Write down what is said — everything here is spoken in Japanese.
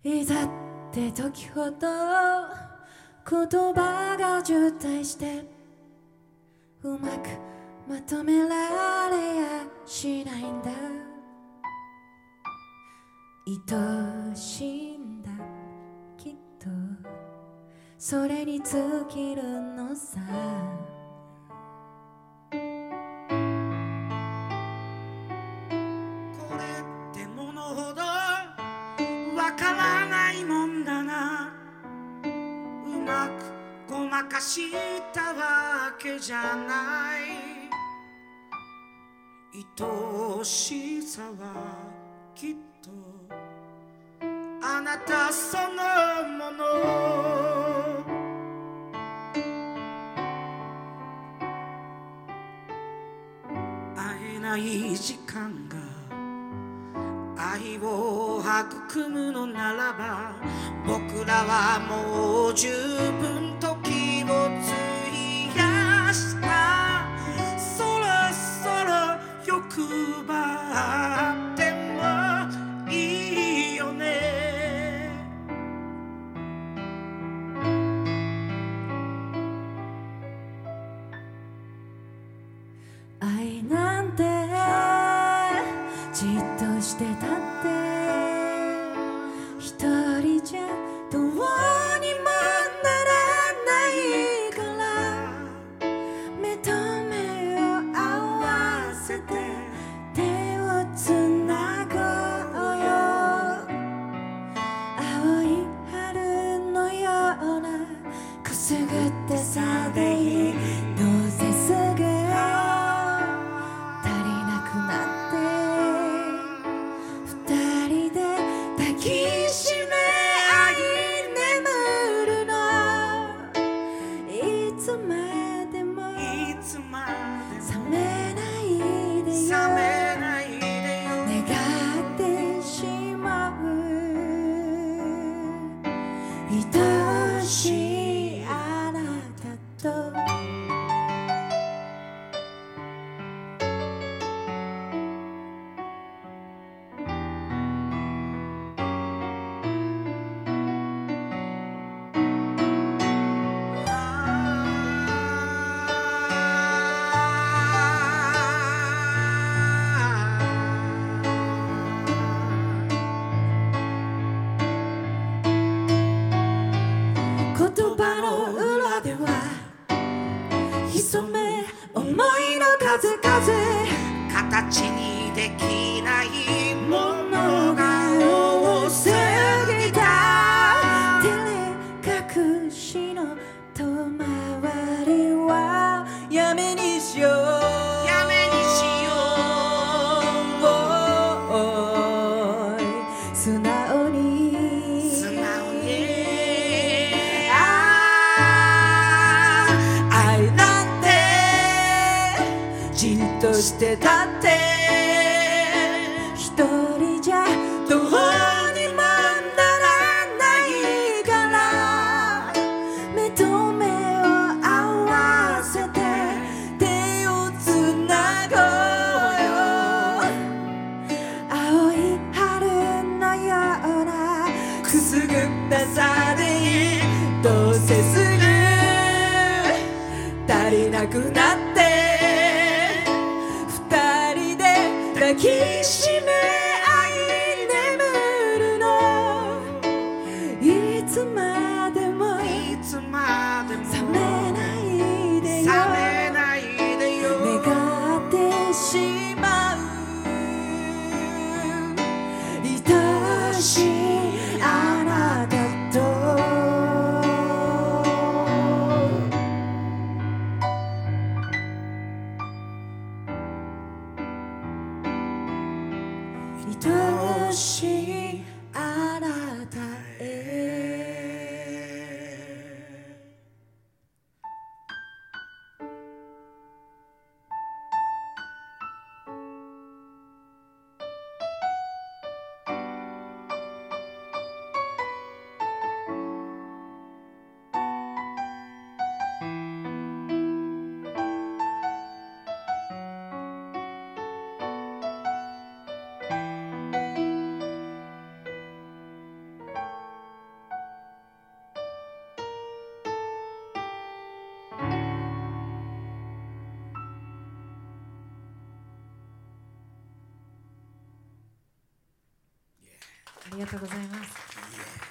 いざって時ほど言葉が渋滞してうまくまとめられやしないんだ。愛しいんだきっとそれに尽きるのさ。 これってものほどわからないもんだな。うまくごまかしたわけじゃない。愛しさはきっとあなたそのもの。会えない時間が愛を育むのならば、僕らはもう十分時を費やした。そろそろ欲張ってもいいよね。 愛なんてじっとしてたって一人じゃどうにもならないから、目と目を合わせて手をつなごうよ。青い春のようなくすぐったさでいい。どうせすぐ愛しいあなたと言葉の裏では潜め思いの数々、 形にできないものが多すぎた。 照れ隠しの遠回りはやめにしよう。 やめにしよう。素直に素直に。 じっとしてたって一人じゃどうにもならないから、目と目を合わせて手をつなごうよ。青い春のようなくすぐったさでいい。どうせすぐ足りなくなって抱きしめ合い眠るの。いつまでもいつまでも冷めないでよ。 冷めないでよ。 願ってしまう愛しいあなたと愛しいあなたへ。 りがとうございます。